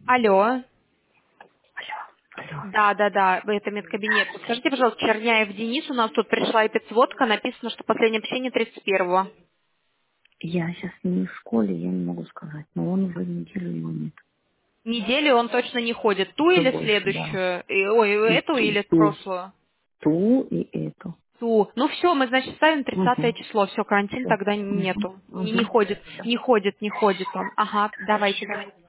Алло. Алло. Да, это медкабинет. Скажите, пожалуйста, Черняев Денис, у нас тут пришла эпидсводка, написано, что последнее общение 31-го. Я сейчас не в школе, я не могу сказать, но он уже неделю его нет. Неделю он точно не ходит. Ту Все или больше, да. следующую? Эту И или ту, прошлую? ту и эту. Ту. Ну все, мы, значит, ставим 30 Угу. число. Все, карантин Все. тогда Угу. нету. Не Угу. ходит, Все. не ходит он. Ага, давайте, Спасибо. давайте.